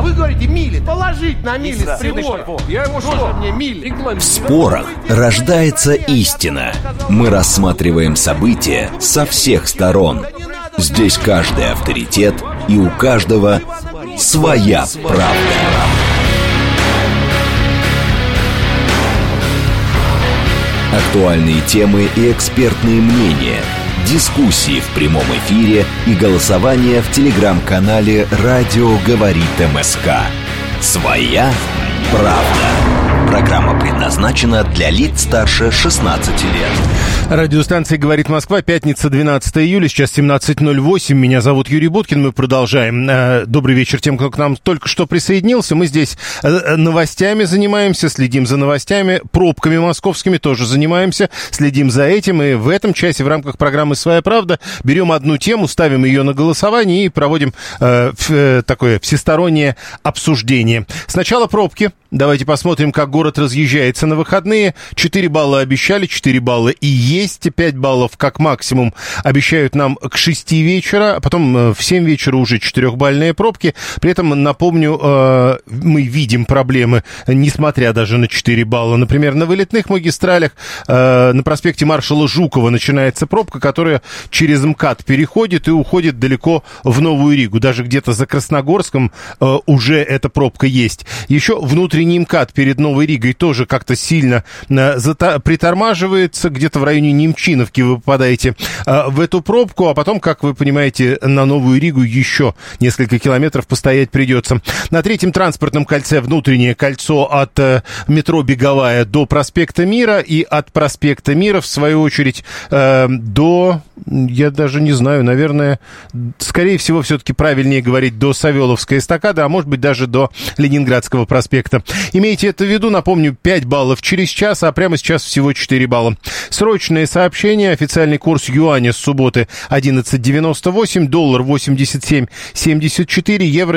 А вы говорите мили. Положить на мили с прибора. Я его что? Мне мили. В спорах рождается истина. Мы рассматриваем события со всех сторон. Здесь каждый авторитет, и у каждого своя правда. Актуальные темы и экспертные мнения, дискуссии в прямом эфире и голосование в телеграм-канале «Радио говорит МСК». «Своя правда». Программа предназначена для лиц старше 16 лет. Радиостанция «Говорит Москва», пятница, 12 июля, сейчас 17:08. Меня зовут Юрий Буткин, мы продолжаем. Добрый вечер тем, кто к нам только что присоединился. Мы здесь новостями занимаемся, следим за новостями, пробками московскими тоже занимаемся, следим за этим. И в этом часе в рамках программы «Своя правда» берем одну тему, ставим ее на голосование и проводим такое всестороннее обсуждение. Сначала пробки. Давайте посмотрим, как город разъезжается на выходные. 4 балла обещали, 4 балла и есть. 5 баллов как максимум обещают нам к 6 вечера, а потом в 7 вечера уже 4-бальные пробки. При этом, напомню, мы видим проблемы, несмотря даже на 4 балла. Например, на вылетных магистралях на проспекте маршала Жукова начинается пробка, которая через МКАД переходит и уходит далеко в Новую Ригу. Даже где-то за Красногорском уже эта пробка есть. Еще внутренний МКАД перед Новой Ригой тоже как-то сильно притормаживается. Где-то в районе Немчиновки вы попадаете в эту пробку, а потом, как вы понимаете, на Новую Ригу еще несколько километров постоять придется. На третьем транспортном кольце внутреннее кольцо от метро Беговая до проспекта Мира и от проспекта Мира, в свою очередь, до, я даже не знаю, наверное, скорее всего, все-таки правильнее говорить до Савеловской эстакады, а может быть даже до Ленинградского проспекта. Имейте это в виду, напомню, 5 баллов через час, а прямо сейчас всего 4 балла. Срочные сообщения. Официальный курс юаня с субботы 11.98, доллар 87.74, евро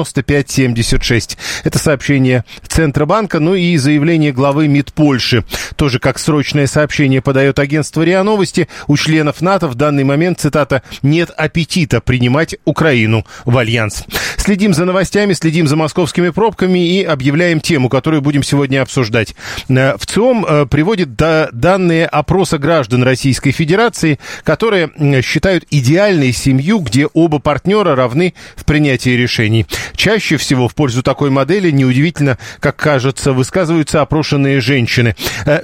95.76. Это сообщение Центробанка, ну и заявление главы МИД Польши. Тоже как срочное сообщение подает агентство РИА Новости. У членов НАТО в данный момент, цитата, «нет аппетита принимать Украину в альянс». Следим за новостями, следим за московскими пробками и объявляем тему, которую будем сегодня обсуждать. ВЦИОМ приводит данные опроса граждан Российской Федерации, которые считают идеальной семью, где оба партнера равны в принятии решений. Чаще всего в пользу такой модели, неудивительно, как кажется, высказываются опрошенные женщины.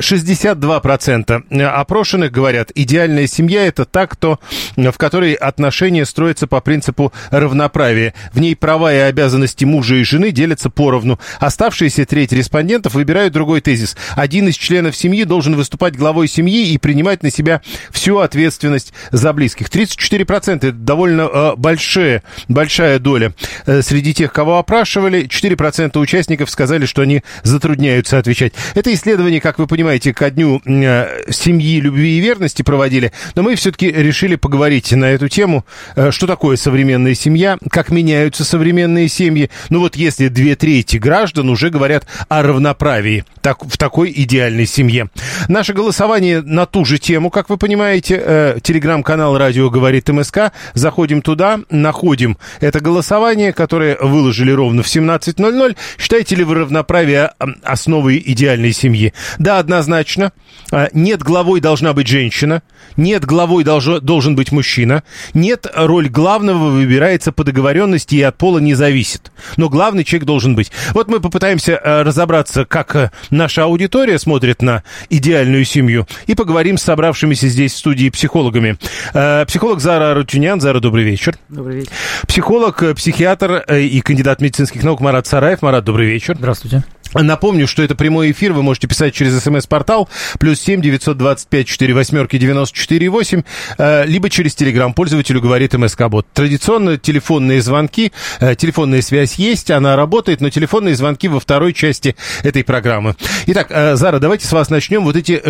62% опрошенных говорят, идеальная семья – это та, в которой отношения строятся по принципу равноправия. В ней права и обязанности мужа и жены делятся поровну. Оставшиеся треть респондентов выбирают другой тезис. Один из членов семьи должен выступать главой семьи и принимать на себя всю ответственность за близких. 34% – это довольно большая доля. Среди тех, кого опрашивали, 4% участников сказали, что они затрудняются отвечать. Это исследование, как вы понимаете, ко дню семьи, любви и верности проводили, но мы все-таки решили поговорить на эту тему, что такое современная семья, как меняются современные семьи. Ну вот если 2/3 граждан уже говорят о равноправии в такой идеальной семье. Наше голосование на ту же тему, как вы понимаете, телеграм-канал «Радио говорит МСК». Заходим туда, находим это голосование, которое выложили ровно в 17:00. Считаете ли вы равноправие основой идеальной семьи? Да, однозначно. Нет, главой должна быть женщина. Нет, главой должен быть мужчина. Нет, роль главного выбирается по договоренности и от пола не зависит. Но главный человек должен быть. Вот мы попытаемся разобраться, как наша аудитория смотрит на идеальную семью, и поговорим с собравшимися здесь в студии психологами. Психолог Зара Арутюнян. Зара, добрый вечер. Добрый вечер. Психолог, психиатр и кандидат медицинских наук Марат Сараев. Марат, добрый вечер. Здравствуйте. Напомню, что это прямой эфир, вы можете писать через СМС-портал +7 925 48 94 8, либо через Телеграм пользователю говорит МСК-бот. Традиционно телефонные звонки, телефонная связь есть, она работает, но телефонные звонки во второй части этой программы. Итак, Зара, давайте с вас начнем. Вот эти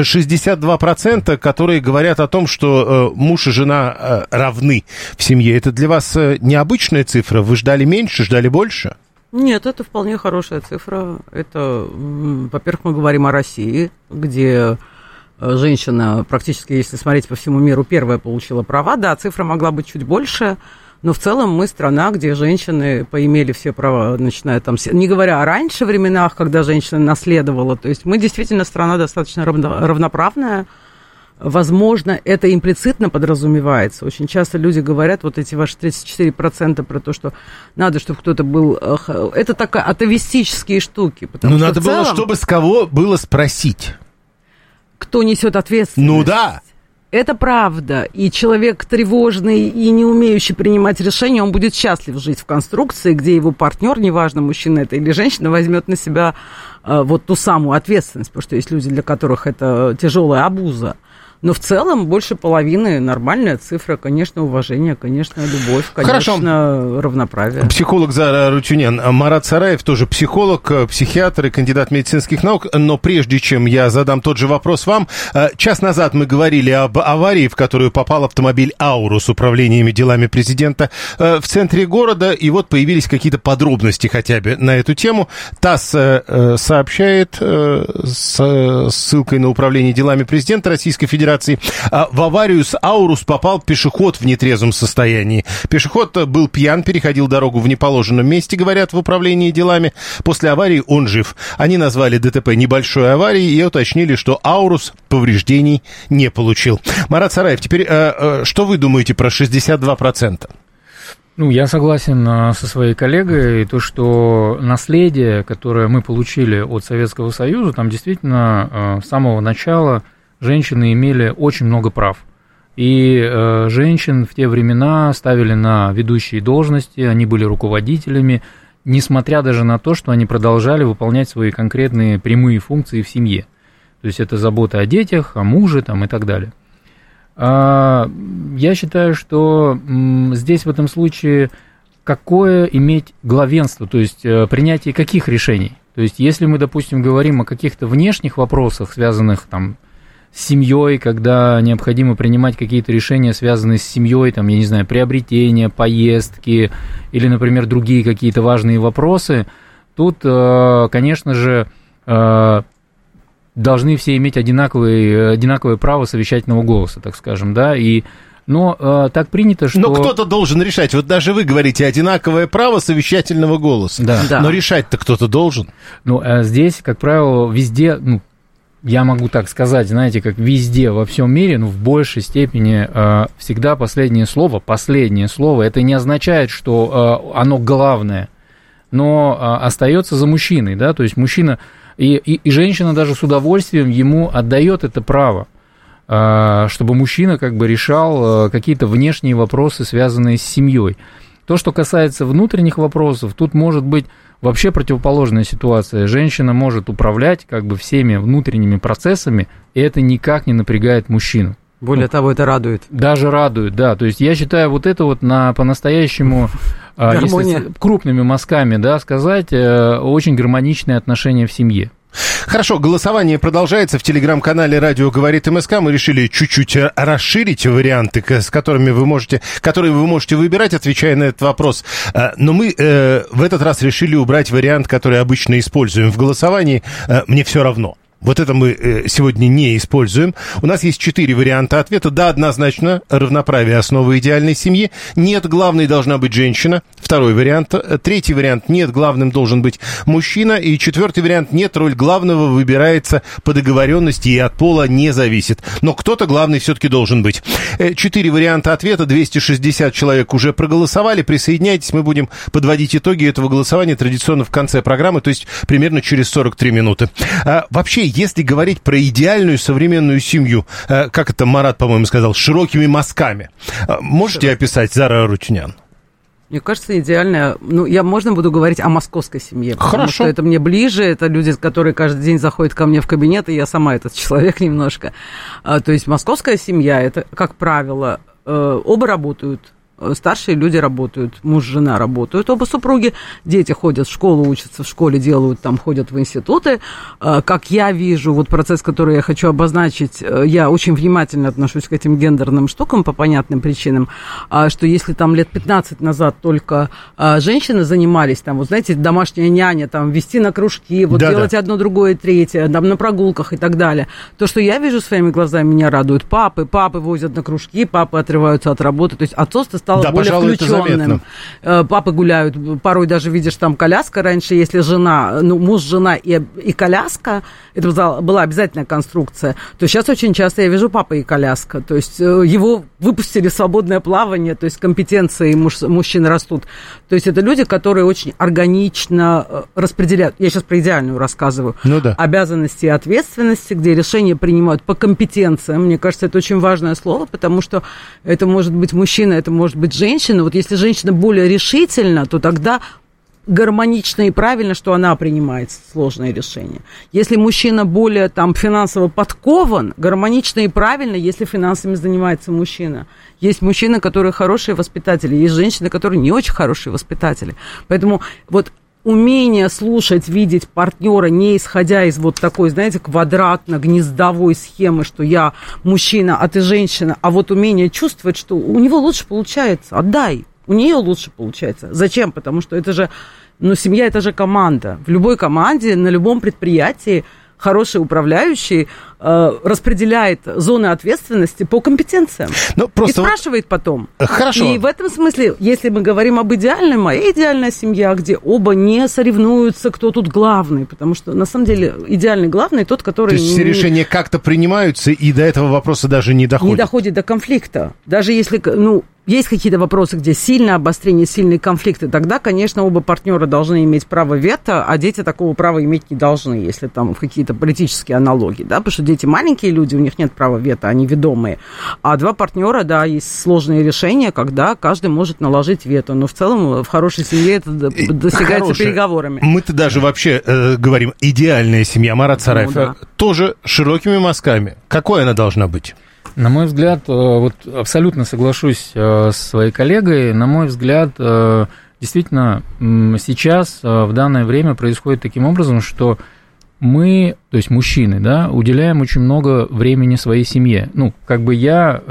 62%, которые говорят о том, что муж и жена равны в семье, это для вас необычная цифра? Вы ждали меньше, ждали больше? Нет, это вполне хорошая цифра. Это, во-первых, мы говорим о России, где женщина практически, если смотреть по всему миру, первая получила права. Да, цифра могла быть чуть больше, Но в целом мы страна, где женщины поимели все права, начиная там, не говоря о раньше временах, когда женщина наследовала. То есть мы действительно страна достаточно равноправная. Возможно, это имплицитно подразумевается. Очень часто люди говорят, вот эти ваши 34% про то, что надо, чтобы кто-то был... Это такая атовистические штуки. Ну, надо было, чтобы с кого было спросить. Кто несет ответственность. Ну, да. Это правда. И человек тревожный и не умеющий принимать решения, он будет счастлив жить в конструкции, где его партнер, неважно, мужчина это или женщина, возьмет на себя вот ту самую ответственность. Потому что есть люди, для которых это тяжелая обуза. Но в целом больше половины нормальная цифра. Конечно, уважение, конечно, любовь, конечно, хорошо. Равноправие. Психолог Зара Арутюнян. Марат Сараев тоже психолог, психиатр и кандидат медицинских наук. Но прежде чем я задам тот же вопрос вам, час назад мы говорили об аварии, в которую попал автомобиль «Аурус» с управлениями делами президента в центре города. И вот появились какие-то подробности хотя бы на эту тему. ТАСС сообщает с ссылкой на управление делами президента Российской Федерации. В аварию с «Аурус» попал пешеход в нетрезвом состоянии. Пешеход был пьян, переходил дорогу в неположенном месте, говорят в управлении делами. После аварии он жив. Они назвали ДТП небольшой аварией и уточнили, что «Аурус» повреждений не получил. Марат Сараев, теперь что вы думаете про 62%? Ну, я согласен со своей коллегой, то, что наследие, которое мы получили от Советского Союза, там действительно с самого начала женщины имели очень много прав. И женщин в те времена ставили на ведущие должности, они были руководителями, несмотря даже на то, что они продолжали выполнять свои конкретные прямые функции в семье. То есть это забота о детях, о муже там, и так далее. Я считаю, что здесь в этом случае какое иметь главенство, то есть принятие каких решений. То есть если мы, допустим, говорим о каких-то внешних вопросах, связанных там с семьей, когда необходимо принимать какие-то решения, связанные с семьей, там, я не знаю, приобретения, поездки или, например, другие какие-то важные вопросы, тут, конечно же, должны все иметь одинаковое право совещательного голоса, так скажем, да, но так принято, что... Но кто-то должен решать. Вот даже вы говорите одинаковое право совещательного голоса. Да. Но решать-то кто-то должен. Ну, здесь, как правило, везде... Я могу так сказать, знаете, как везде во всем мире, в большей степени всегда последнее слово, это не означает, что оно главное, но остается за мужчиной, да, то есть мужчина и женщина даже с удовольствием ему отдает это право, чтобы мужчина как бы решал какие-то внешние вопросы, связанные с семьей. То, что касается внутренних вопросов, тут может быть вообще противоположная ситуация. Женщина может управлять как бы всеми внутренними процессами, и это никак не напрягает мужчину. Более того, это радует. Даже радует, да. То есть я считаю, вот это вот по-настоящему, если крупными мазками, да, сказать, очень гармоничные отношения в семье. Хорошо, голосование продолжается в телеграм-канале «Радио говорит МСК». Мы решили чуть-чуть расширить варианты, которые вы можете выбирать, отвечая на этот вопрос. Но мы в этот раз решили убрать вариант, который обычно используем в голосовании «Мне все равно». Вот это мы сегодня не используем. У нас есть 4 варианта ответа. Да, однозначно, равноправие — основа идеальной семьи. Нет, главной должна быть женщина. Второй вариант. Третий вариант. Нет, главным должен быть мужчина. И четвертый вариант. Нет, роль главного выбирается по договоренности и от пола не зависит. Но кто-то главный все-таки должен быть. 4 варианта ответа. 260 человек уже проголосовали. Присоединяйтесь. Мы будем подводить итоги этого голосования традиционно в конце программы, то есть примерно через 43 минуты. Вообще, если говорить про идеальную современную семью, как это Марат, по-моему, сказал, широкими мазками, можете описать, Зара Арутюнян? Мне кажется, идеальная... можно буду говорить о московской семье. Потому Хорошо. что это мне ближе, это люди, которые каждый день заходят ко мне в кабинет, и я сама этот человек немножко. То есть московская семья, это, как правило, оба работают. Старшие люди работают, муж, жена работают, оба супруги, дети ходят в школу, учатся в школе, ходят в институты. Как я вижу, вот процесс, который я хочу обозначить, я очень внимательно отношусь к этим гендерным штукам по понятным причинам, что если там лет 15 назад только женщины занимались, там, вот знаете, домашняя няня, там, вести на кружки, вот делать одно, другое, третье, там, на прогулках и так далее, то, что я вижу своими глазами, меня радует. Папы возят на кружки, папы отрываются от работы, то есть отцовство стало стал более включенным. Папы гуляют, порой даже видишь, там коляска. Раньше, если жена, муж, жена и коляска, это была обязательная конструкция, то сейчас очень часто я вижу папа и коляска. То есть его выпустили в свободное плавание, то есть компетенции мужчин растут. То есть это люди, которые очень органично распределяют, я сейчас про идеальную рассказываю, обязанности и ответственности, где решения принимают по компетенциям. Мне кажется, это очень важное слово, потому что это может быть мужчина, это может быть женщина. Вот если женщина более решительна, то тогда гармонично и правильно, что она принимает сложные решения. Если мужчина более там финансово подкован, гармонично и правильно, если финансами занимается мужчина. Есть мужчины, которые хорошие воспитатели, есть женщины, которые не очень хорошие воспитатели. Поэтому вот умение слушать, видеть партнера, не исходя из вот такой, знаете, квадратно-гнездовой схемы, что я мужчина, а ты женщина, а вот умение чувствовать, что у него лучше получается, отдай. У нее лучше получается. Зачем? Потому что это же, семья – это же команда. В любой команде, на любом предприятии хороший управляющий распределяет зоны ответственности по компетенциям. И спрашивает потом. Хорошо. И в этом смысле, если мы говорим об идеальной, моя идеальная семья, где оба не соревнуются, кто тут главный, потому что, на самом деле, идеальный главный тот, который... То есть все решения как-то принимаются, и до этого вопроса даже не доходит? Не доходит до конфликта. Даже если, есть какие-то вопросы, где сильное обострение, сильные конфликты, тогда, конечно, оба партнера должны иметь право вето, а дети такого права иметь не должны, если там какие-то политические аналогии, да, потому что дети маленькие люди, у них нет права вето, они ведомые. А два партнера, да, есть сложные решения, когда каждый может наложить вето, но в целом в хорошей семье это достигается переговорами. Мы-то даже вообще говорим, идеальная семья, Марат Сараев, тоже широкими мазками. Какой она должна быть? На мой взгляд, вот абсолютно соглашусь с своей коллегой, на мой взгляд, действительно сейчас, в данное время происходит таким образом, что мы, то есть мужчины, да, уделяем очень много времени своей семье. Я,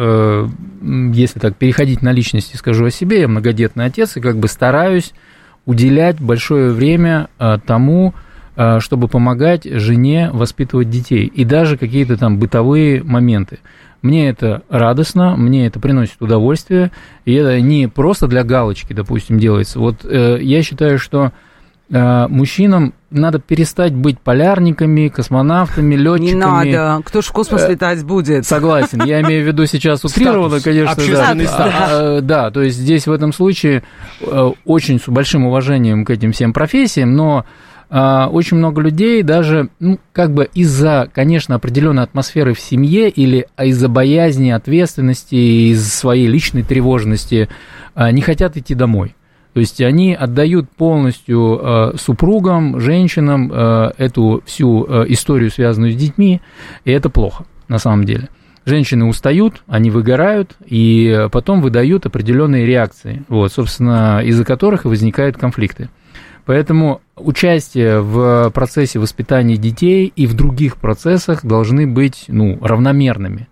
если так переходить на личности, скажу о себе, я многодетный отец, и стараюсь уделять большое время тому, чтобы помогать жене воспитывать детей, и даже какие-то там бытовые моменты. Мне это радостно, мне это приносит удовольствие, и это не просто для галочки, допустим, делается. Вот я считаю, что мужчинам надо перестать быть полярниками, космонавтами, летчиками. Не надо, кто ж в космос летать будет? Согласен, я имею в виду сейчас утрированно, конечно. Общественный статус. Да, то есть здесь в этом случае очень с большим уважением к этим всем профессиям, но очень много людей даже, из-за, конечно, определенной атмосферы в семье или из-за боязни ответственности, из-за своей личной тревожности не хотят идти домой. То есть они отдают полностью супругам, женщинам эту всю историю, связанную с детьми, и это плохо на самом деле. Женщины устают, они выгорают, и потом выдают определенные реакции, собственно, из-за которых и возникают конфликты. Поэтому участие в процессе воспитания детей и в других процессах должны быть равномерными.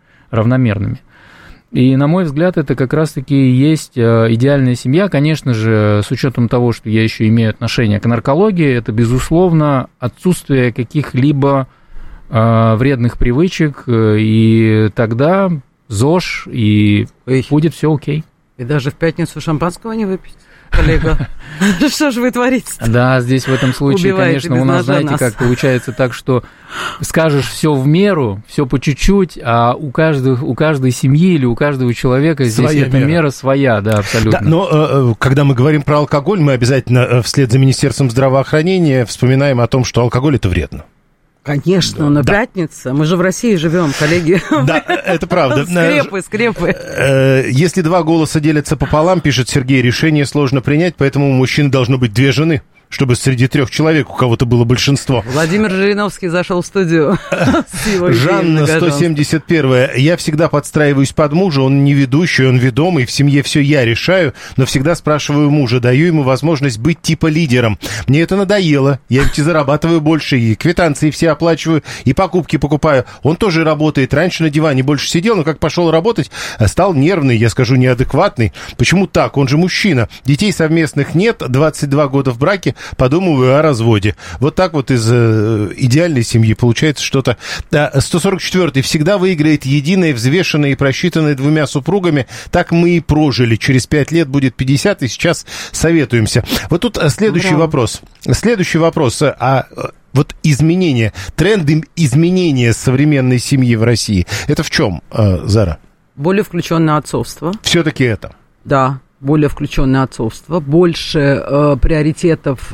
И, на мой взгляд, это как раз-таки и есть идеальная семья. Конечно же, с учетом того, что я еще имею отношение к наркологии, это, безусловно, отсутствие каких-либо вредных привычек, и тогда ЗОЖ, и будет все окей. И даже в пятницу шампанского не выпить? Коллега, что же вы творите? Да, здесь в этом случае, конечно, у нас, знаете, как получается так, что скажешь все в меру, все по чуть-чуть, а у каждой семьи или у каждого человека здесь эта мера своя, да, абсолютно. Да, но когда мы говорим про алкоголь, мы обязательно вслед за Министерством здравоохранения вспоминаем о том, что алкоголь – это вредно. Конечно, но пятница. Мы же в России живем, коллеги. Да, это правда. Скрепы. Если два голоса делятся пополам, пишет Сергей, решение сложно принять, поэтому у мужчин должно быть две жены, чтобы среди 3 человек у кого-то было большинство. Владимир Жириновский зашел в студию. Жанна, 171-я. Я всегда подстраиваюсь под мужа, он не ведущий, он ведомый, в семье все я решаю, но всегда спрашиваю мужа, даю ему возможность быть типа лидером. Мне это надоело, я ведь и зарабатываю больше, и квитанции все оплачиваю, и покупки покупаю. Он тоже работает, раньше на диване больше сидел, но как пошел работать, стал нервный, я скажу, неадекватный. Почему так? Он же мужчина. Детей совместных нет, 22 года в браке, подумываю о разводе. Вот так вот из идеальной семьи получается что-то. 144-й. Всегда выиграет единое, взвешенное и просчитанное двумя супругами. Так мы и прожили. Через 5 лет будет 50, и сейчас советуемся. Вот тут следующий вопрос. Следующий вопрос. Вот изменения, тренды изменения современной семьи в России, это в чем, Зара? Более включенное отцовство. Все-таки это? Да, более включенное отцовство, больше приоритетов,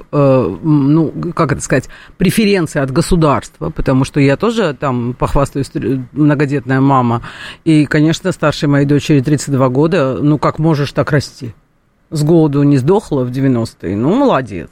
преференций от государства, потому что я тоже там, похвастаюсь, многодетная мама, и, конечно, старшей моей дочери 32 года, как можешь, так расти. С голоду не сдохла в 90-е, молодец.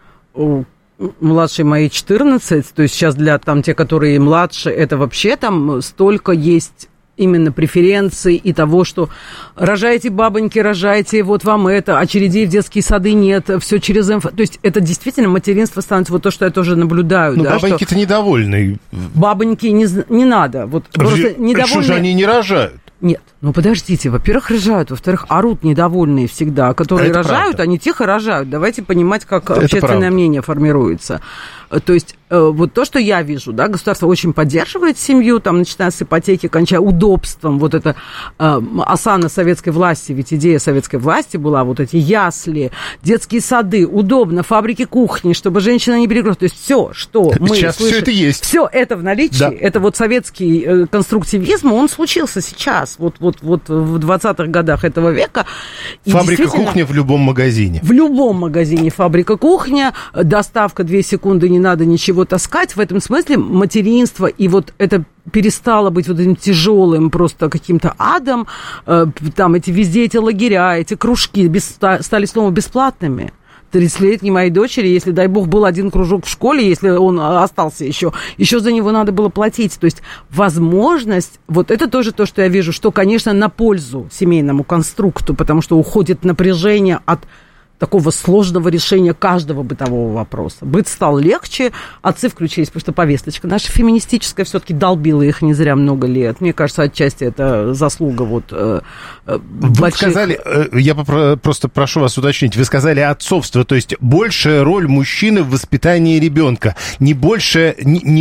Младшей моей 14, то есть сейчас для те, которые младше, это вообще там столько есть именно преференций и того, что рожайте, бабоньки, рожайте, вот вам это, очередей в детские сады нет, все через МФ. То есть это действительно материнство становится, вот то, что я тоже наблюдаю. Ну, да, бабоньки-то недовольны. Бабоньки не надо. Вот просто недовольны. Что же они не рожают? Нет, подождите, во-первых, рожают, во-вторых, орут недовольные всегда, которые это рожают, правда. Они тихо рожают. Давайте понимать, как это общественное правда. Мнение формируется. То есть вот то, что я вижу, да, государство очень поддерживает семью, там, начиная с ипотеки, кончая удобством, вот это осана советской власти, ведь идея советской власти была вот эти ясли, детские сады, удобно, фабрики кухни, чтобы женщина не перегрузилась. То есть все, что мы сейчас слышим, все это есть. Все это в наличии, да. Это вот советский конструктивизм, он случился сейчас, вот в 20-х годах этого века. И фабрика кухни в любом магазине. В любом магазине фабрика кухня, доставка 2 секунды, не надо ничего таскать. В этом смысле материнство, и вот это перестало быть вот этим тяжелым просто каким-то адом. Там везде эти лагеря, эти кружки стали снова бесплатными. 30-летней моей дочери, если, дай бог, был один кружок в школе, если он остался еще за него надо было платить. То есть возможность, вот это тоже то, что я вижу, что, конечно, на пользу семейному конструкту, потому что уходит напряжение от такого сложного решения каждого бытового вопроса. Быт стал легче, отцы включились, потому что повесточка наша феминистическая все-таки долбила их не зря много лет. Мне кажется, отчасти это заслуга Вы сказали, я просто прошу вас уточнить, вы сказали отцовство, то есть большая роль мужчины в воспитании ребенка, не большая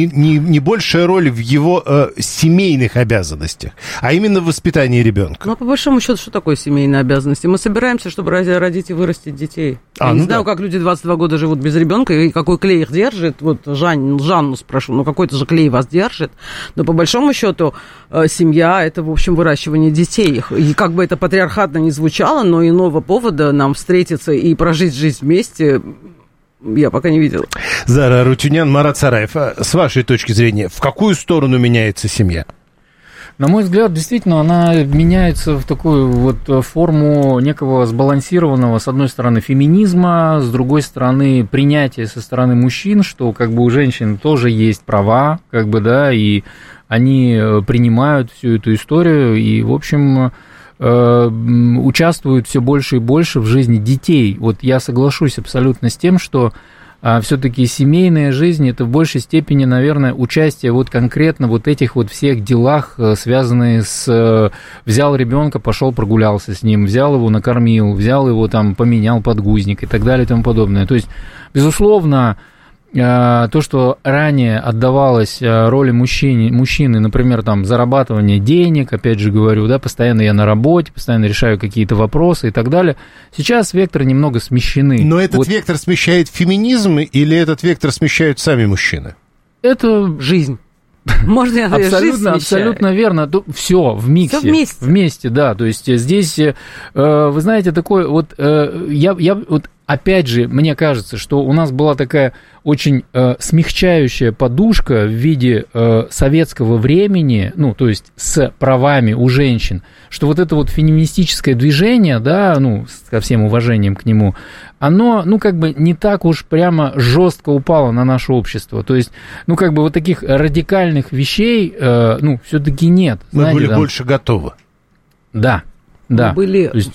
роль в его семейных обязанностях, а именно в воспитании ребенка. По большому счету, что такое семейные обязанности? Мы собираемся, чтобы родить и вырастить детей. Я не знаю, как люди 22 года живут без ребенка, и какой клей их держит. Вот Жанну спрошу, какой-то же клей вас держит. Но по большому счету семья – это, в общем, выращивание детей. И как бы это патриархатно не звучало, но иного повода нам встретиться и прожить жизнь вместе я пока не видела. Зара Арутюнян, Марат Сараев. С вашей точки зрения, в какую сторону меняется семья? На мой взгляд, действительно, она меняется в такую форму некого сбалансированного, с одной стороны, феминизма, с другой стороны, принятия со стороны мужчин, что у женщин тоже есть права, и они принимают всю эту историю и, в общем, участвуют все больше и больше в жизни детей. Я соглашусь абсолютно с тем, что все-таки семейная жизнь – это в большей степени, наверное, участие конкретно этих всех делах, связанные с взял ребенка, пошел прогулялся с ним, взял его, накормил, взял его, поменял подгузник и так далее и тому подобное. То есть, безусловно, то, что ранее отдавалось роли мужчины, например, зарабатывание денег, опять же говорю, постоянно я на работе, постоянно решаю какие-то вопросы и так далее, сейчас векторы немного смещены. Но этот вектор смещает феминизм или этот вектор смещают сами мужчины? Это жизнь. Можно я абсолютно верно. Все в миксе. Все вместе, да. То есть здесь, вы знаете, такой опять же, мне кажется, что у нас была такая очень смягчающая подушка в виде советского времени, то есть с правами у женщин, что это феминистическое движение, да, со всем уважением к нему, оно, не так уж прямо жестко упало на наше общество. То есть, таких радикальных вещей, все-таки нет. Мы были больше готовы. Да. Мы были...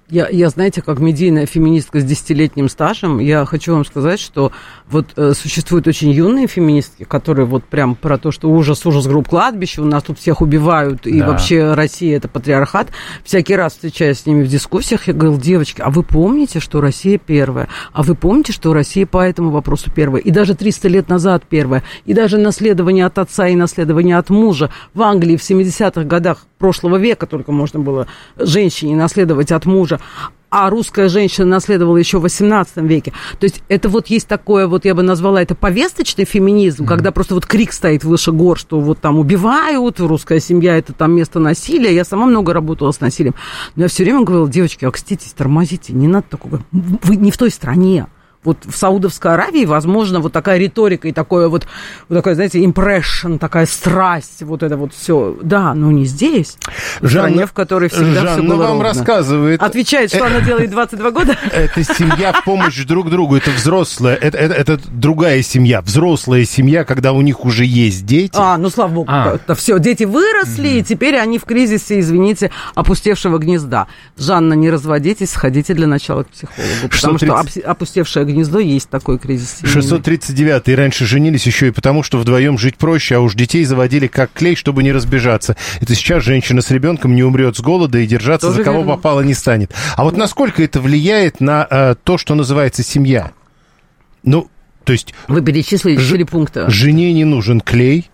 Я, знаете, как медийная феминистка с 10-летним стажем, я хочу вам сказать, что вот существуют очень юные феминистки, которые вот прям про то, что ужас, групп кладбища, у нас тут всех убивают, и вообще Россия – это патриархат. Всякий раз, встречаясь с ними в дискуссиях, я говорю: девочки, а вы помните, что Россия первая? А вы помните, что Россия по этому вопросу первая? И даже 300 лет назад первая. И даже наследование от отца и наследование от мужа в Англии в 70-х годах прошлого века только можно было женщине наследовать от мужа, а русская женщина наследовала еще в 18 веке. То есть это вот есть такое, вот я бы назвала это повесточный феминизм, когда просто вот крик стоит выше гор, что вот там убивают, русская семья – это там место насилия. Я сама много работала с насилием. Но я все время говорила: девочки, окститесь, тормозите, не надо такого. Вы не в той стране. Вот в Саудовской Аравии, возможно, вот такая риторика и такое вот такая, знаете, impression, такая страсть, вот это вот все. Да, но не здесь. В стране, в которой всегда все было вам ровно. Рассказывает. Отвечает, что она делает 22 года. Это семья в помощь друг другу. Это взрослая, это другая семья. Взрослая семья, когда у них уже есть дети. Ну, слава богу. Все, дети выросли, и теперь они в кризисе, извините, опустевшего гнезда. Жанна, не разводитесь, сходите для начала к психологу. Потому что опустевшее гнездо есть такой кризис. 639-е раньше женились еще и потому, что вдвоем жить проще, а уж детей заводили как клей, чтобы не разбежаться. Это сейчас женщина с ребенком не умрет с голода и держаться тоже за кого верно. Попало не станет. А вот насколько это влияет на то, что называется семья? Ну, то есть... Вы перечислили 4 пункта. Жене не нужен клей.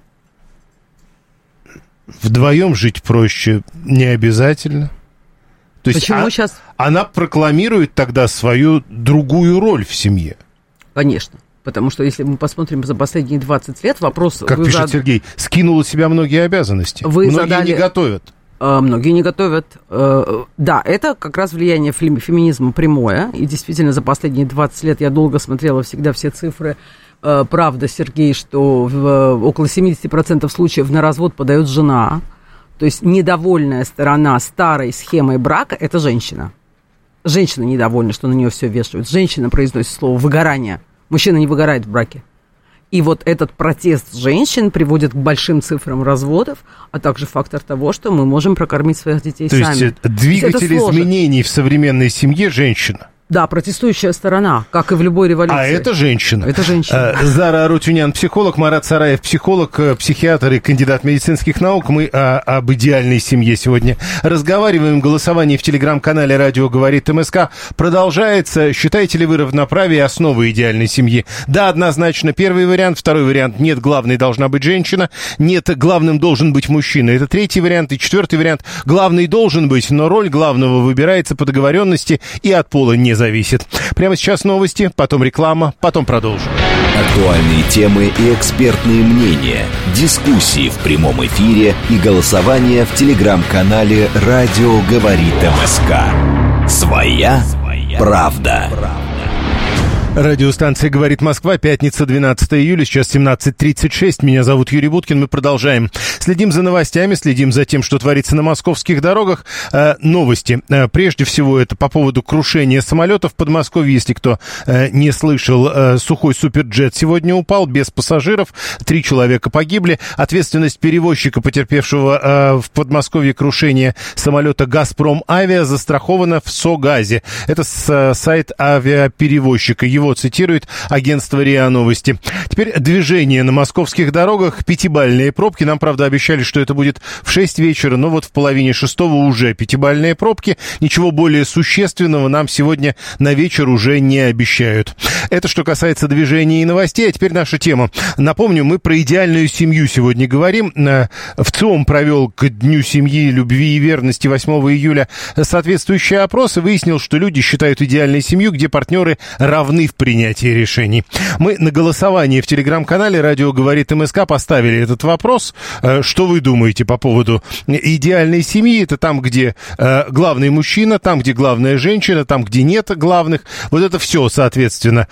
Вдвоем жить проще не обязательно. То есть сейчас... она прокламирует тогда свою другую роль в семье. Конечно. Потому что если мы посмотрим за последние 20 лет, вопрос... Как пишет Сергей, скинула с себя многие обязанности. Многие не готовят. Многие не готовят. Да, это как раз влияние феминизма прямое. И действительно, за последние 20 лет я долго смотрела всегда все цифры. Правда, Сергей, что около 70% случаев на развод подает жена. То есть недовольная сторона старой схемой брака – это женщина. Женщина недовольна, что на нее все вешают. Женщина произносит слово «выгорание». Мужчина не выгорает в браке. И вот этот протест женщин приводит к большим цифрам разводов, а также фактор того, что мы можем прокормить своих детей сами. То есть двигатель изменений в современной семье – женщина. Да, протестующая сторона, как и в любой революции. А это женщина. Это женщина. Зара Арутюнян, психолог, Марат Сараев, психолог, психиатр и кандидат медицинских наук. Мы об идеальной семье сегодня разговариваем. Голосование в телеграм-канале «Радио говорит МСК» продолжается. Считаете ли вы равноправие основой идеальной семьи? Да, однозначно, первый вариант. Второй вариант – нет, главной должна быть женщина. Нет, главным должен быть мужчина. Это третий вариант. И четвертый вариант – главный должен быть, но роль главного выбирается по договоренности и от пола не зависит. Прямо сейчас новости, потом реклама, потом продолжим. Актуальные темы и экспертные мнения, дискуссии в прямом эфире и голосование в телеграм-канале «Радио говорит МСК». Своя правда. Радиостанция «Говорит Москва», пятница, 12 июля, сейчас 17:36. Меня зовут Юрий Буткин, мы продолжаем. Следим за новостями, следим за тем, что творится на московских дорогах. Новости. Прежде всего, это по поводу крушения самолета в Подмосковье. Если кто не слышал, сухой суперджет сегодня упал без пассажиров. 3 человека погибли. Ответственность перевозчика, потерпевшего в Подмосковье крушение самолета «Газпром Авиа», застрахована в СОГАЗе. Это сайт авиаперевозчика. Его цитирует агентство РИА Новости. Теперь движение на московских дорогах. 5-бальные пробки. Нам, правда, обещали, что это будет в 6 вечера, но вот в половине 6-го уже 5-бальные пробки. Ничего более существенного нам сегодня на вечер уже не обещают. Это что касается движения и новостей. А теперь наша тема. Напомню, мы про идеальную семью сегодня говорим. ВЦИОМ провел к Дню семьи, любви и верности 8 июля соответствующий опрос и выяснил, что люди считают идеальной семью, где партнеры равны в принятии решений. Мы на голосование в телеграм-канале «Радио говорит МСК» поставили этот вопрос. Что вы думаете по поводу идеальной семьи? Это там, где главный мужчина, там, где главная женщина, там, где нет главных. Вот это все, соответственно.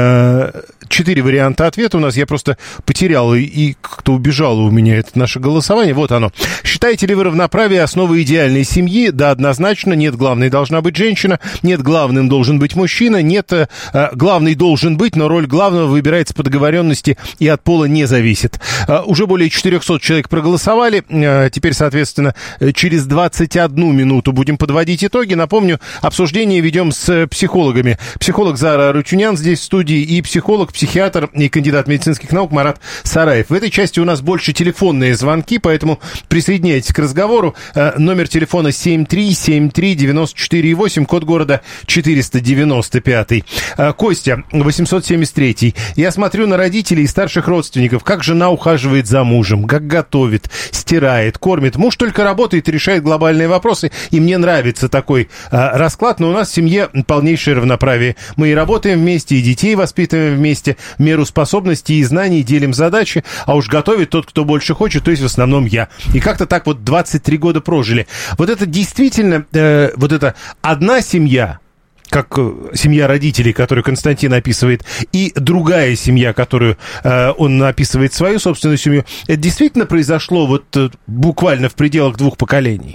4 варианта ответа у нас. Я просто потерял и как-то убежало у меня это наше голосование. Вот оно. Считаете ли вы равноправие основой идеальной семьи? Да, однозначно. Нет, главной должна быть женщина. Нет, главным должен быть мужчина. Нет, главный должен быть, но роль главного выбирается по договоренности и от пола не зависит. Уже более 400 человек проголосовали. Теперь, соответственно, через 21 минуту будем подводить итоги. Напомню, обсуждение ведем с психологами. Психолог Зара Арутюнян здесь в студии и психолог, психиатр и кандидат медицинских наук Марат Сараев. В этой части у нас больше телефонные звонки, поэтому присоединяйтесь к разговору. Номер телефона 7373948, код города 495. Костя, 873. Я смотрю на родителей и старших родственников, как жена ухаживает за мужем, как готовит, стирает, кормит. Муж только работает и решает глобальные вопросы, и мне нравится такой расклад, но у нас в семье полнейшее равноправие. Мы и работаем вместе, и детей воспитываем вместе, в меру способностей и знаний делим задачи, а уж готовит тот, кто больше хочет, то есть в основном я. И как-то так вот 23 года прожили. Вот это действительно, вот это одна семья, как семья родителей, которую Константин описывает, и другая семья, которую он описывает свою собственную семью, это действительно произошло вот буквально в пределах 2 поколений?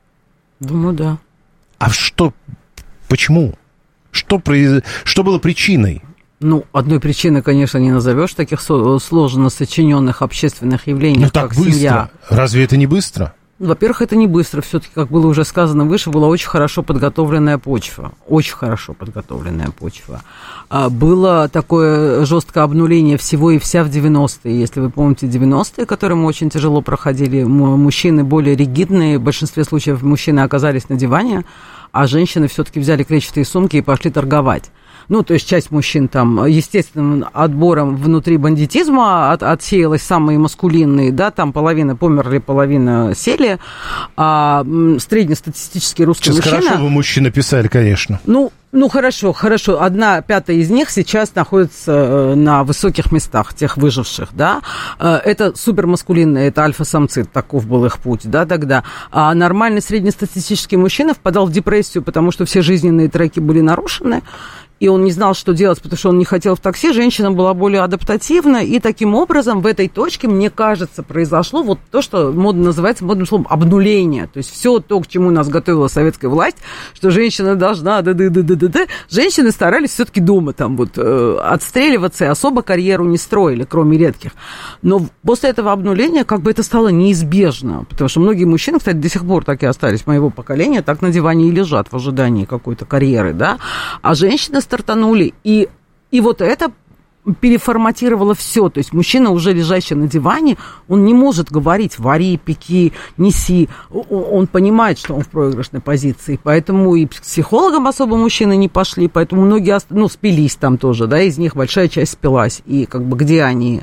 Думаю, да. А что, почему? Что было причиной? Ну, одной причины, конечно, не назовешь таких сложно сочиненных общественных явлений, ну, так как быстро. Семья. Разве это не быстро? Во-первых, это не быстро. Все-таки, как было уже сказано выше, была очень хорошо подготовленная почва. Очень хорошо подготовленная почва. Было такое жесткое обнуление всего и вся в 90-е. Если вы помните 90-е, которые мы очень тяжело проходили, мужчины более ригидные, в большинстве случаев мужчины оказались на диване, а женщины все-таки взяли клетчатые сумки и пошли торговать. Ну, то есть часть мужчин там естественным отбором внутри бандитизма отсеялась, самые маскулинные, да, там половина померли, половина сели, а среднестатистический русский сейчас мужчина... Хорошо вы мужчины писали, конечно. Ну, хорошо. 1/5 из них сейчас находится на высоких местах, тех выживших, да. Это супермаскулинные, это альфа-самцы, таков был их путь, да, тогда. А нормальный среднестатистический мужчина впадал в депрессию, потому что все жизненные треки были нарушены, и он не знал, что делать, потому что он не хотел в такси. Женщина была более адаптативна, и таким образом в этой точке, мне кажется, произошло вот то, что модно называется модным словом обнуление. То есть все то, к чему нас готовила советская власть, что женщина должна, женщины старались все-таки дома там вот отстреливаться и особо карьеру не строили, кроме редких. Но после этого обнуления как бы это стало неизбежно, потому что многие мужчины, кстати, до сих пор так и остались, моего поколения, так на диване и лежат в ожидании какой-то карьеры, да, а женщины стартанули, и вот это переформатировало все. То есть мужчина, уже лежащий на диване, он не может говорить «вари», «пеки», «неси». Он понимает, что он в проигрышной позиции. Поэтому и к психологам особо мужчины не пошли, поэтому многие, спились там тоже, да, из них большая часть спилась. И как бы где они?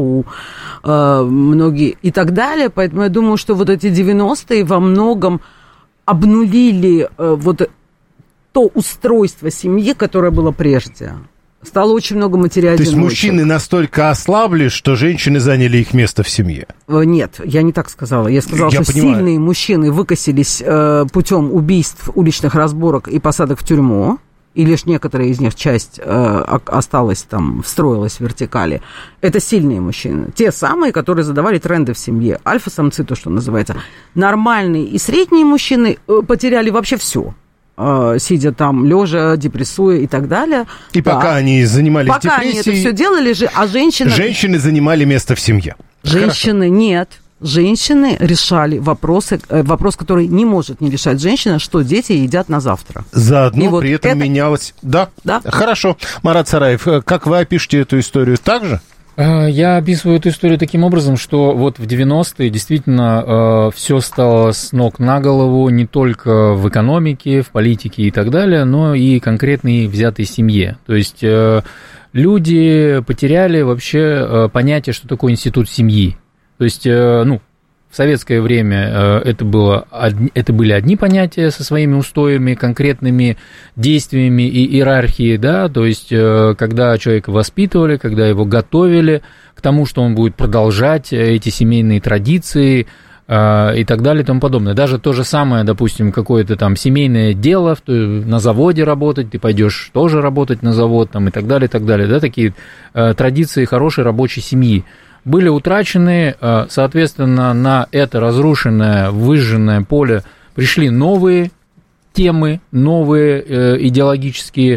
Многие и так далее. Поэтому я думаю, что вот эти 90-е во многом обнулили вот то устройство семьи, которое было прежде. Стало очень много материализации. То есть мужчины настолько ослабли, что женщины заняли их место в семье? Нет, я не так сказала. Я сказала, что понимаю. Сильные мужчины выкосились путем убийств, уличных разборок и посадок в тюрьму. И лишь некоторая из них часть осталась там, встроилась в вертикали. Это сильные мужчины. Те самые, которые задавали тренды в семье. Альфа-самцы, то, что называется. Нормальные и средние мужчины потеряли вообще все. Сидя там, лежа, депрессуя и так далее. И да. Пока они занимались депрессией... Пока они это все делали же, а женщины... Женщины занимали место в семье. Женщины нет. Женщины решали вопрос, который не может не решать женщина, что дети едят на завтра. Заодно вот при этом менялось... Да? Хорошо. Марат Сараев, как вы опишете эту историю? Так же? Я описываю эту историю таким образом, что вот в 90-е действительно все стало с ног на голову не только в экономике, в политике и так далее, но и конкретной взятой семье. То есть люди потеряли вообще понятие, что такое институт семьи. То есть, в советское время это были одни понятия со своими устоями, конкретными действиями и иерархией, да, то есть, когда человека воспитывали, когда его готовили к тому, что он будет продолжать эти семейные традиции и так далее и тому подобное. Даже то же самое, допустим, какое-то там семейное дело, на заводе работать, ты пойдешь тоже работать на завод там, и так далее, да, такие традиции хорошей рабочей семьи были утрачены, соответственно, на это разрушенное, выжженное поле пришли новые темы, новые идеологические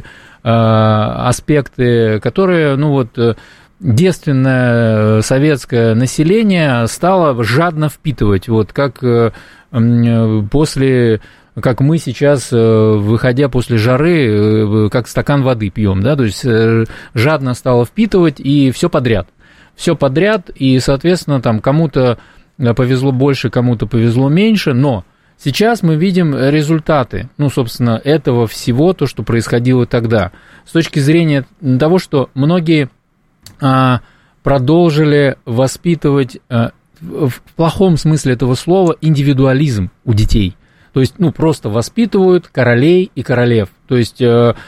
аспекты, которые, ну вот, девственное советское население стало жадно впитывать, вот как после... как мы сейчас, выходя после жары, как стакан воды пьем, да, то есть жадно стало впитывать и все подряд, и, соответственно, там кому-то повезло больше, кому-то повезло меньше, но сейчас мы видим результаты, ну, собственно, этого всего, то, что происходило тогда, с точки зрения того, что многие продолжили воспитывать, в плохом смысле этого слова, индивидуализм у детей. То есть, ну, просто воспитывают королей и королев. То есть,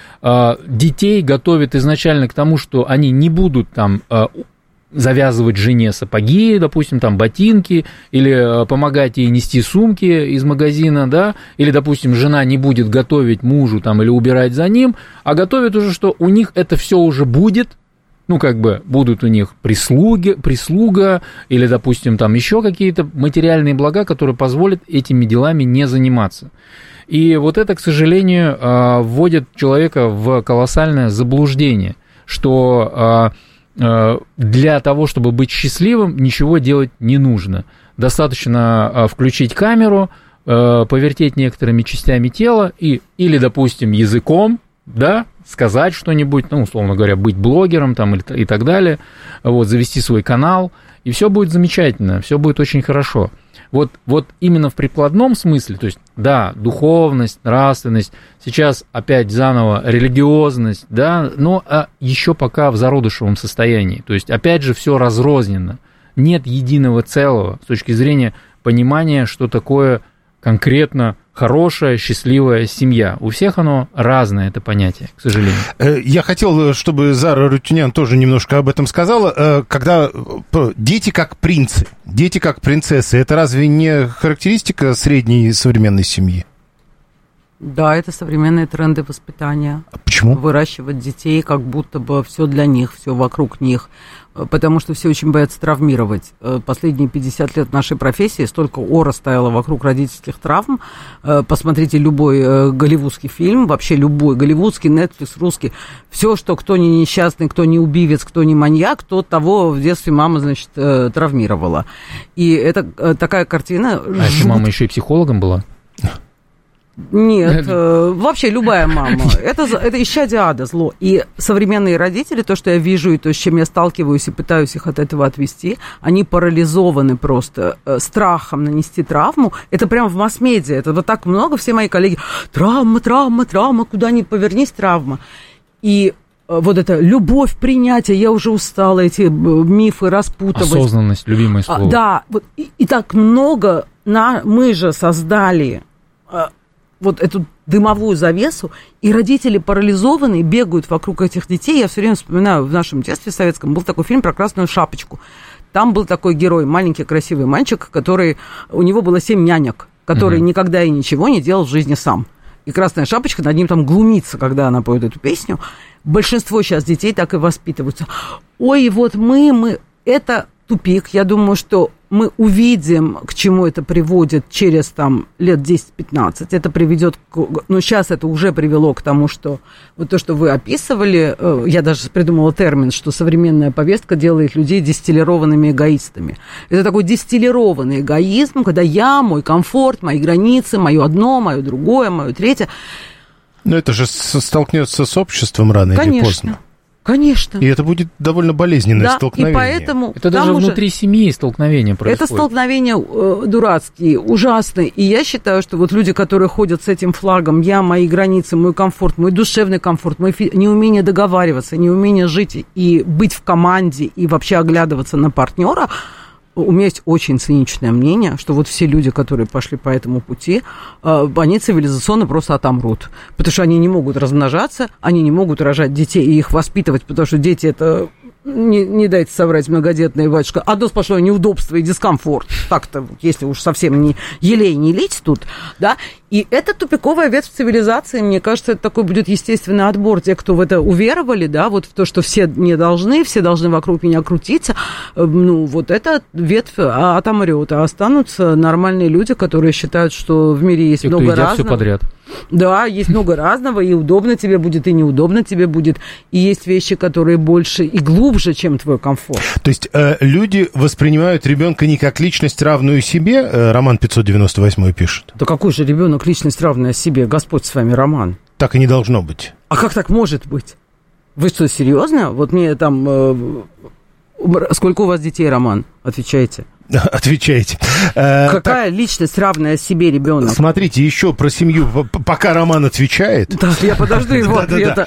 детей готовят изначально к тому, что они не будут там завязывать жене сапоги, допустим, там ботинки, или помогать ей нести сумки из магазина, да, или, допустим, жена не будет готовить мужу там или убирать за ним, а готовят уже, что у них это все уже будет. Ну, как бы будут у них прислуга или, допустим, там еще какие-то материальные блага, которые позволят этими делами не заниматься. И вот это, к сожалению, вводит человека в колоссальное заблуждение, что для того, чтобы быть счастливым, ничего делать не нужно. Достаточно включить камеру, повертеть некоторыми частями тела или, допустим, языком, да, сказать что-нибудь, ну, условно говоря, быть блогером там, и так далее, вот, завести свой канал, и все будет замечательно, все будет очень хорошо. Вот именно в прикладном смысле, то есть, да, духовность, нравственность, сейчас опять заново религиозность, да, но еще пока в зародышевом состоянии, то есть, опять же, все разрознено, нет единого целого с точки зрения понимания, что такое конкретно хорошая, счастливая семья. У всех оно разное, это понятие, к сожалению. Я хотел, чтобы Зара Рутюнян тоже немножко об этом сказала. Когда дети как принцы, дети как принцессы, это разве не характеристика средней современной семьи? Да, это современные тренды воспитания. А почему? Выращивать детей, как будто бы все для них, все вокруг них. Потому что все очень боятся травмировать. Последние 50 лет нашей профессии столько ора стояло вокруг родительских травм. Посмотрите любой голливудский фильм, вообще любой, голливудский, Netflix, русский. Все, что кто не несчастный, кто не убивец, кто не маньяк, то того в детстве мама, значит, травмировала. И это такая картина... А если мама еще и психологом была? Нет, вообще любая мама. Это исчадие ада, зло. И современные родители, то, что я вижу, и то, с чем я сталкиваюсь, и пытаюсь их от этого отвести, они парализованы просто страхом нанести травму. Это прямо в масс-медиа. Это вот так много, все мои коллеги. Травма, куда ни повернись, травма. И вот это любовь, принятие, я уже устала эти мифы распутывать. Осознанность, любимое слово. Да, вот, и так много, мы же создали... вот эту дымовую завесу, и родители парализованные бегают вокруг этих детей. Я все время вспоминаю, в нашем детстве советском был такой фильм про Красную Шапочку. Там был такой герой, маленький красивый мальчик, у него было 7 нянек, который никогда и ничего не делал в жизни сам. И Красная Шапочка над ним там глумится, когда она поет эту песню. Большинство сейчас детей так и воспитываются. Ой, вот мы... Это тупик. Я думаю, что мы увидим, к чему это приводит через там, лет 10-15. Это приведет сейчас это уже привело к тому, что вот то, что вы описывали, я даже придумала термин, что современная повестка делает людей дистиллированными эгоистами. Это такой дистиллированный эгоизм, когда я, мой комфорт, мои границы, мое одно, мое другое, мое третье. Но это же столкнется с обществом рано или поздно. Конечно. И это будет довольно болезненное столкновение. И поэтому это даже внутри семьи столкновение происходит. Это столкновения дурацкие, ужасные. И я считаю, что вот люди, которые ходят с этим флагом, я, мои границы, мой комфорт, мой душевный комфорт, мое неумение договариваться, неумение жить и быть в команде, и вообще оглядываться на партнера, у меня есть очень циничное мнение, что вот все люди, которые пошли по этому пути, они цивилизационно просто отомрут. Потому что они не могут размножаться, они не могут рожать детей и их воспитывать, потому что дети это... Не дайте соврать, многодетная батюшка. Одно сплошное неудобство и дискомфорт. Так-то, если уж совсем не елей не лить тут, да. И это тупиковая ветвь цивилизации. Мне кажется, это такой будет естественный отбор. Те, кто в это уверовали, да, вот в то, что все все должны вокруг меня крутиться. Ну, вот эта ветвь отомрет. А останутся нормальные люди, которые считают, что в мире есть много разного. Все подряд. Да, есть много разного, и удобно тебе будет, и неудобно тебе будет. И есть вещи, которые больше и глубже, чем твой комфорт. То есть люди воспринимают ребенка не как личность, равную себе, Роман 598 пишет. Да какой же ребенок личность, равная себе? Господь с вами, Роман. Так и не должно быть. А как так может быть? Вы что, серьезно? Вот мне там... Сколько у вас детей, Роман? Отвечайте. Отвечайте. Какая личность, равная себе ребенок? Смотрите, еще про семью, пока Роман отвечает. Да, я подожду его ответа.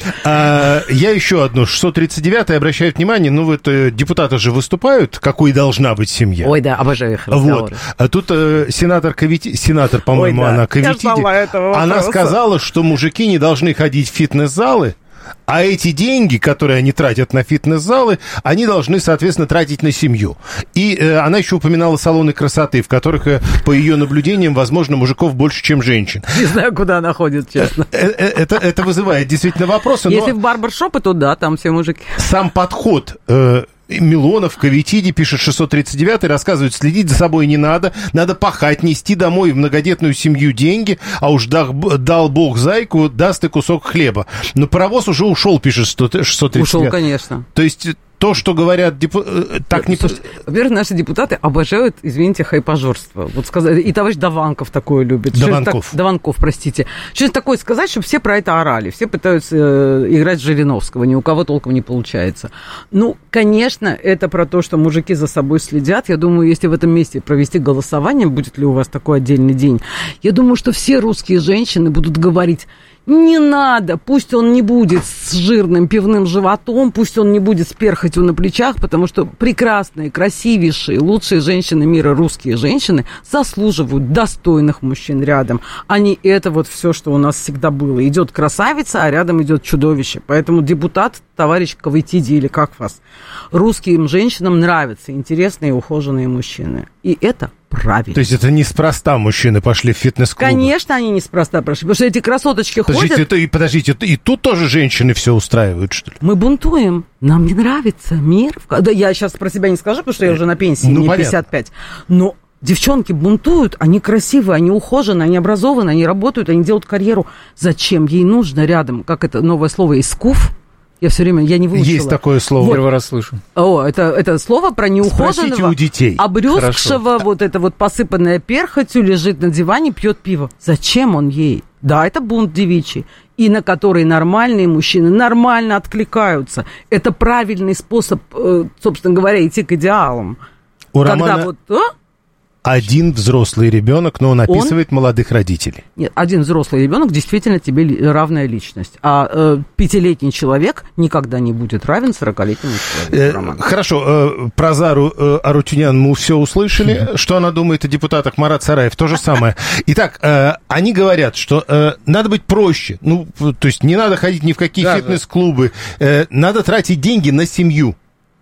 Я еще одну, 639-й, обращаю внимание, ну вот депутаты же выступают, какой должна быть семья. Ой, да, обожаю их разговоры. Вот. А тут сенатор, по-моему, она Кавитиди, она сказала, что мужики не должны ходить в фитнес-залы, а эти деньги, которые они тратят на фитнес-залы, они должны, соответственно, тратить на семью. И она еще упоминала салоны красоты, в которых, по ее наблюдениям, возможно, мужиков больше, чем женщин. Не знаю, куда она ходит, честно. Это вызывает действительно вопросы. Если в барбершопы, то да, там все мужики. Сам подход... Милонов, Кавитиди, пишет 639-й, рассказывает, следить за собой не надо, надо пахать, нести домой в многодетную семью деньги, а уж дал Бог зайку, даст и кусок хлеба. Но паровоз уже ушел, пишет 639-й. Ушел, конечно. То есть... То, что говорят так не... Во-первых, наши депутаты обожают, извините, хайпажорство. Вот сказать, и товарищ Даванков такое любит. Даванков, простите. Что-то такое сказать, чтобы все про это орали. Все пытаются играть Жириновского, ни у кого толком не получается. Ну, конечно, это про то, что мужики за собой следят. Я думаю, если в этом месте провести голосование, будет ли у вас такой отдельный день, я думаю, что все русские женщины будут говорить... Не надо, пусть он не будет с жирным пивным животом, пусть он не будет с перхотью на плечах, потому что прекрасные, красивейшие, лучшие женщины мира, русские женщины, заслуживают достойных мужчин рядом, а не это вот все, что у нас всегда было. Идет красавица, а рядом идет чудовище. Поэтому депутат, товарищ Кавитиди, или как вас, русским женщинам нравятся интересные и ухоженные мужчины. И это правильно. То есть это неспроста мужчины пошли в фитнес-клуб? Конечно, они неспроста прошли, потому что эти красоточки ходят... Подождите, и тут тоже женщины все устраивают, что ли? Мы бунтуем, нам не нравится мир. Да, я сейчас про себя не скажу, потому что я уже на пенсии, мне 55. Но девчонки бунтуют, они красивые, они ухоженные, они образованы, они работают, они делают карьеру. Зачем ей нужно рядом, как это новое слово, искуф? Я все время, я не выучила. Есть такое слово. Вот. Первый раз слышу. О, это слово про неухоженного, спросите у детей. Обрюзгшего, вот это вот посыпанное перхотью, лежит на диване, пьет пиво. Зачем он ей? Да, это бунт девичий, и на который нормальные мужчины нормально откликаются. Это правильный способ, собственно говоря, идти к идеалам. У Романа... Один взрослый ребенок, но он описывает молодых родителей. Нет, один взрослый ребенок действительно тебе равная личность. А 5-летний человек никогда не будет равен 40-летнему человеку. Хорошо, про Зару Арутюнян мы все услышали. Что она думает о депутатах? Марат Сараев, то же самое. Итак, они говорят, что надо быть проще. Ну, то есть не надо ходить ни в какие фитнес-клубы. Надо тратить деньги на семью.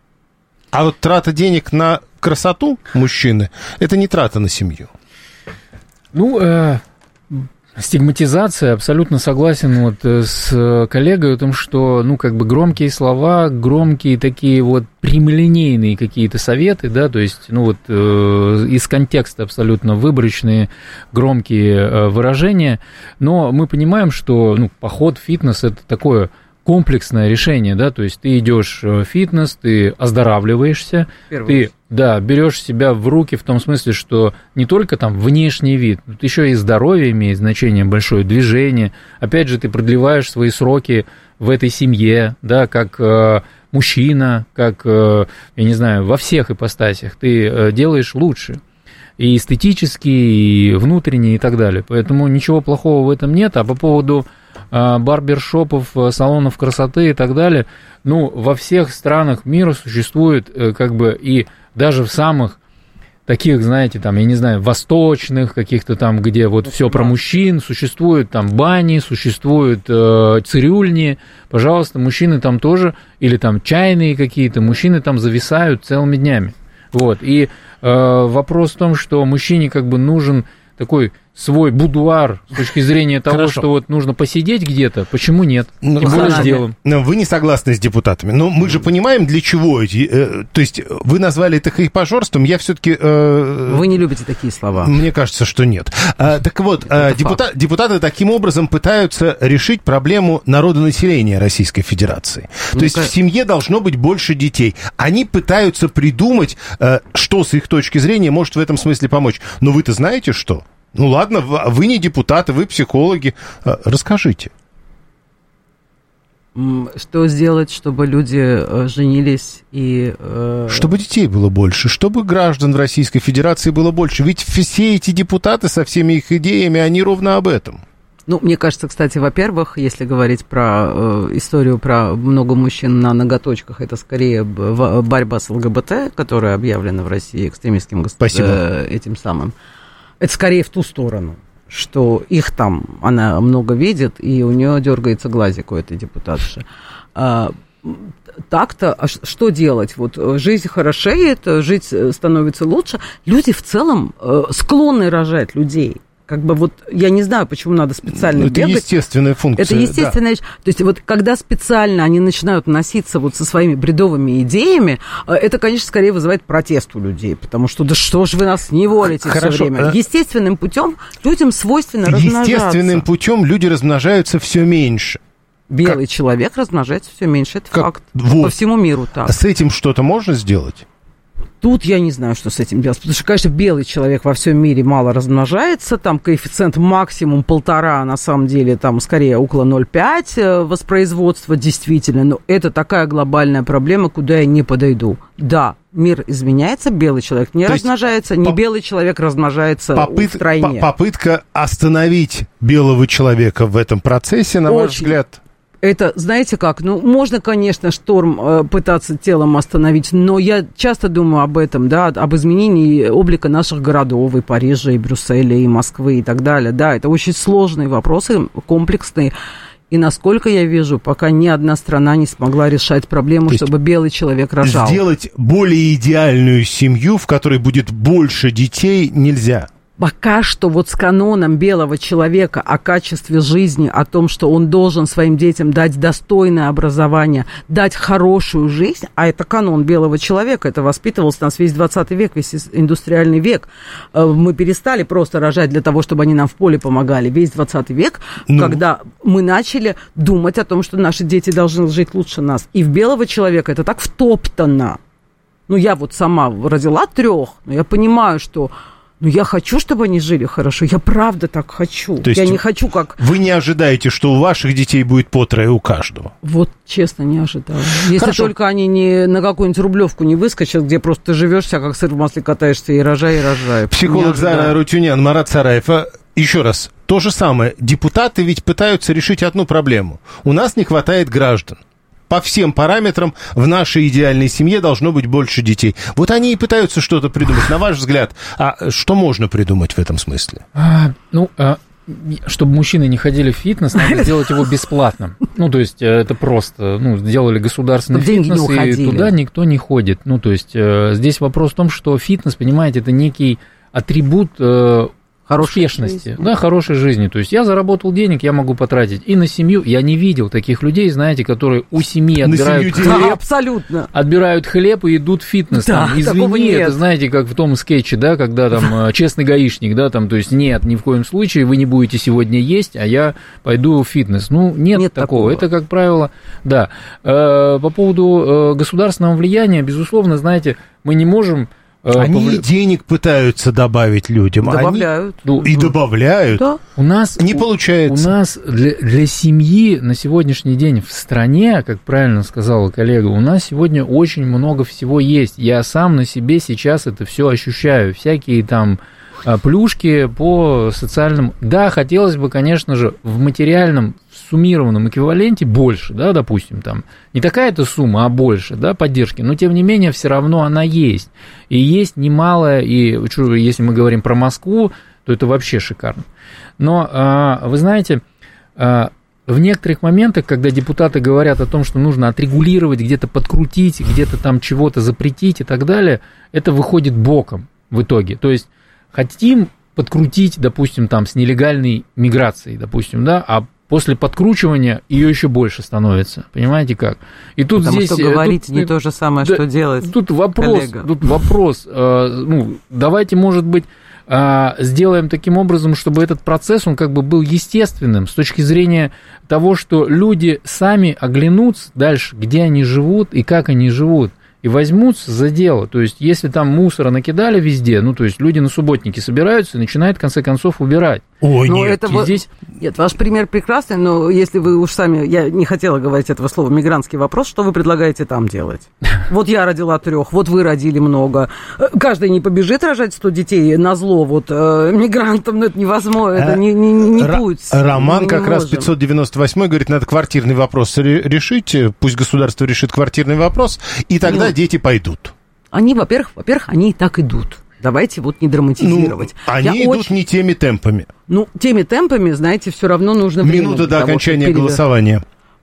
А вот трата денег на красоту мужчины – это не трата на семью. Ну, стигматизация, абсолютно согласен вот с коллегой о том, что, ну, как бы громкие слова, громкие такие вот прямолинейные какие-то советы, да, то есть, ну, вот из контекста абсолютно выборочные громкие выражения, но мы понимаем, что, ну, поход в фитнес – это такое комплексное решение, да, то есть ты идешь в фитнес, ты оздоравливаешься, ты, да, берешь себя в руки в том смысле, что не только там внешний вид, но еще и здоровье имеет значение большое, движение, опять же, ты продлеваешь свои сроки в этой семье, да, как мужчина, как, я не знаю, во всех ипостасях ты делаешь лучше. И эстетически, и внутренне, и так далее. Поэтому ничего плохого в этом нет. А по поводу барбершопов, салонов красоты и так далее, ну, во всех странах мира существует, как бы, и даже в самых таких, знаете, там, я не знаю, восточных каких-то там, где вот все про мужчин, существуют там бани, существуют цирюльни, пожалуйста, мужчины там тоже, или там чайные какие-то, мужчины там зависают целыми днями. Вот, и вопрос в том, что мужчине как бы нужен такой свой будуар с точки зрения того, Хорошо. что вот нужно посидеть где-то, почему нет? Ну, Тем более хорошо. сделаем. Но вы не согласны с депутатами. Но мы же понимаем, для чего эти... то есть вы назвали это хайпажорством, я все-таки... Вы не любите такие слова. Мне кажется, что нет. Так вот, депутаты таким образом пытаются решить проблему народонаселения Российской Федерации. То есть в семье должно быть больше детей. Они пытаются придумать, что с их точки зрения может в этом смысле помочь. Но вы-то знаете, что? Ну ладно, вы не депутаты, вы психологи. Расскажите. Что сделать, чтобы люди женились и... Чтобы детей было больше, чтобы граждан в Российской Федерации было больше. Ведь все эти депутаты со всеми их идеями, они ровно об этом. Ну, мне кажется, кстати, во-первых, если говорить про историю про много мужчин на ноготочках, это скорее борьба с ЛГБТ, которая объявлена в России экстремистским этим самым. Это скорее в ту сторону, что их там, она много видит, и у нее дергается глазик у этой депутатши. Так-то, что делать? Вот жизнь хорошеет, жить становится лучше. Люди в целом склонны рожать людей. Как бы вот, я не знаю, почему надо специально это бегать. Это естественная функция. Это естественная вещь. То есть вот когда специально они начинают носиться вот со своими бредовыми идеями, это, конечно, скорее вызывает протест у людей, потому что да что ж вы нас неволите все время. Естественным путем людям свойственно размножаться. Естественным путем люди размножаются все меньше. Белый человек размножается все меньше, это факт. Вот. По всему миру так. А с этим что-то можно сделать? Тут я не знаю, что с этим делать, потому что, конечно, белый человек во всем мире мало размножается, там коэффициент максимум 1,5, на самом деле, там скорее около 0,5 воспроизводства, действительно, но это такая глобальная проблема, куда я не подойду. Да, мир изменяется, белый человек не размножается, не белый человек размножается в стране. Попытка остановить белого человека в этом процессе, на ваш взгляд... Это, знаете как, ну, можно, конечно, шторм пытаться телом остановить, но я часто думаю об этом, да, об изменении облика наших городов, и Парижа, и Брюсселя, и Москвы, и так далее. Да, это очень сложные вопросы, комплексные. И насколько я вижу, пока ни одна страна не смогла решать проблему, чтобы белый человек рожал. Сделать более идеальную семью, в которой будет больше детей, нельзя. Пока что вот с каноном белого человека о качестве жизни, о том, что он должен своим детям дать достойное образование, дать хорошую жизнь, а это канон белого человека, это воспитывался нас весь 20 век, весь индустриальный век. Мы перестали просто рожать для того, чтобы они нам в поле помогали. Весь 20 век, когда мы начали думать о том, что наши дети должны жить лучше нас. И в белого человека это так втоптано. Ну, я вот сама родила 3, но я понимаю, что... Ну, я хочу, чтобы они жили хорошо. Я правда так хочу. То есть я не хочу как... Вы не ожидаете, что у ваших детей будет по 3 у каждого? Вот, честно, не ожидала. Если только они не на какую-нибудь Рублевку не выскочат, где просто ты живешь, вся как сыр в масле катаешься и рожай, и рожай. Психолог Зара Арутюнян, Марат Сараев. Еще раз, то же самое. Депутаты ведь пытаются решить одну проблему. У нас не хватает граждан. По всем параметрам в нашей идеальной семье должно быть больше детей. Вот они и пытаются что-то придумать. На ваш взгляд, что можно придумать в этом смысле? Чтобы мужчины не ходили в фитнес, надо сделать его бесплатным. Ну, то есть, это просто, сделали государственный фитнес, и туда никто не ходит. Ну, то есть, здесь вопрос в том, что фитнес, понимаете, это некий атрибут... успешности, да, хорошей жизни. То есть я заработал денег, я могу потратить и на семью. Я не видел таких людей, знаете, которые у семьи отбирают хлеб, да, абсолютно. Отбирают хлеб и идут в фитнес. Да, там, извини, это знаете, как в том скетче, да, когда там честный гаишник, да, там, то есть нет, ни в коем случае вы не будете сегодня есть, а я пойду в фитнес. Ну, нет такого. Это, как правило, да. По поводу государственного влияния, безусловно, знаете, мы не можем... Они денег пытаются добавить людям. Добавляют. И добавляют. Да. У нас не получается. У нас для семьи на сегодняшний день в стране, как правильно сказала коллега, у нас сегодня очень много всего есть. Я сам на себе сейчас это все ощущаю. Всякие там плюшки по социальным... Да, хотелось бы, конечно же, в материальном суммированном эквиваленте больше, да, допустим, там, не такая-то сумма, а больше, да, поддержки, но, тем не менее, все равно она есть. И есть немалая, и если мы говорим про Москву, то это вообще шикарно. Но, вы знаете, в некоторых моментах, когда депутаты говорят о том, что нужно отрегулировать, где-то подкрутить, где-то там чего-то запретить и так далее, это выходит боком в итоге. То есть, хотим подкрутить, допустим, там, с нелегальной миграцией, допустим, да, а после подкручивания ее еще больше становится. Понимаете как? И тут потому здесь... что говорить не то же самое, что делать. Тут вопрос, давайте, может быть, сделаем таким образом, чтобы этот процесс, он как бы был естественным с точки зрения того, что люди сами оглянутся дальше, где они живут и как они живут, и возьмутся за дело. То есть, если там мусора накидали везде, то есть люди на субботники собираются и начинают, в конце концов, убирать. Ой, нет. Нет, ваш пример прекрасный, но если вы уж сами... Я не хотела говорить этого слова «мигрантский вопрос», что вы предлагаете там делать? Вот я родила 3, вот вы родили много. Каждый не побежит рожать 100 детей назло мигрантам, это невозможно, это не путь. Роман как раз 598 говорит, надо квартирный вопрос решить, пусть государство решит квартирный вопрос, и тогда дети пойдут. Они, во-первых, они и так идут. Давайте не драматизировать. Они идут не теми темпами. Теми темпами, знаете, все равно нужно время. Минута до окончания голосования.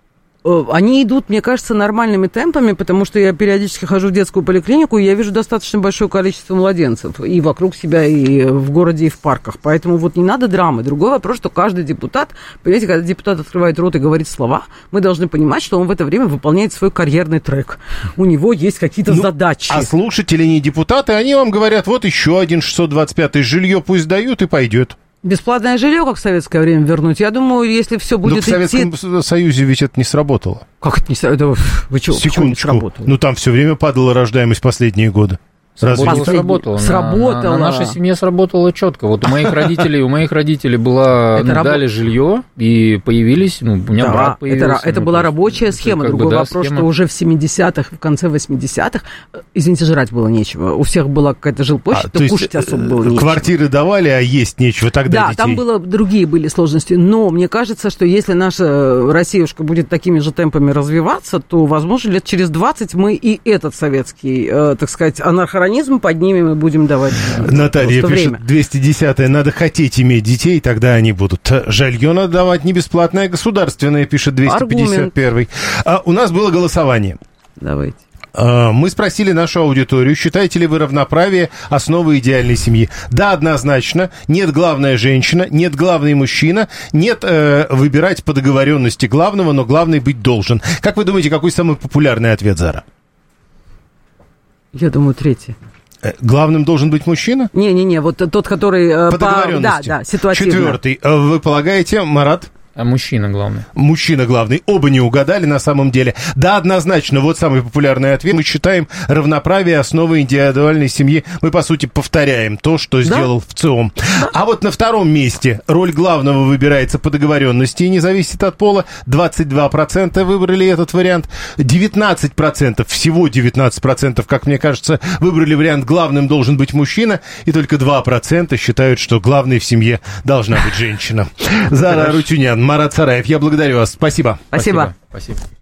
Они идут, мне кажется, нормальными темпами, потому что я периодически хожу в детскую поликлинику, и я вижу достаточно большое количество младенцев и вокруг себя, и в городе, и в парках. Поэтому не надо драмы. Другой вопрос, что каждый депутат, понимаете, когда депутат открывает рот и говорит слова, мы должны понимать, что он в это время выполняет свой карьерный трек. У него есть какие-то задачи. А слушатели не депутаты, они вам говорят, вот еще один 625-й, жилье пусть дают и пойдет. Бесплатное жилье, как в советское время, вернуть. Я думаю, если все будет идти... в Советском Союзе ведь это не сработало. Как это не сработало? Вы чего? Секундочку. Не сработало? Там все время падала рождаемость последние годы. Сработало. На нашей семье сработало четко. Вот у моих родителей было, дали жилье, и появились, у меня брат появился. Это была рабочая схема. Другой вопрос, что уже в 70-х, в конце 80-х, извините, жрать было нечего. У всех была какая-то жилплощадь, то кушать особо было нечего. Квартиры давали, а есть нечего тогда детей. Да, там другие были сложности. Но мне кажется, что если наша Россиюшка будет такими же темпами развиваться, то, возможно, лет через 20 мы и этот советский, так сказать, анархоранизм поднимем и будем давать. Наталья пишет, 210-е, надо хотеть иметь детей, тогда они будут. Жилье надо давать не бесплатное, государственное, пишет 251-й. У нас было голосование. Давайте. Мы спросили нашу аудиторию, считаете ли вы равноправие основой идеальной семьи? Да, однозначно. Нет, главная женщина. Нет, главный мужчина. Нет, выбирать по договоренности главного, но главный быть должен. Как вы думаете, какой самый популярный ответ, Зара? Я думаю, 3. Главным должен быть мужчина? Не, вот тот, который... По договоренности. Да, ситуативно. 4. Вы полагаете, Марат? А мужчина главный. Мужчина главный. Оба не угадали на самом деле. Да, однозначно, вот самый популярный ответ. Мы считаем равноправие основой индивидуальной семьи. Мы, по сути, повторяем то, что сделал ВЦИОМ. А вот на 2-м месте роль главного выбирается по договоренности и не зависит от пола. 22% выбрали этот вариант. 19%, всего 19%, как мне кажется, выбрали вариант «главным должен быть мужчина». И только 2% считают, что главной в семье должна быть женщина. Зара Арутюнян, Марат Сараев, я благодарю вас. Спасибо. Спасибо.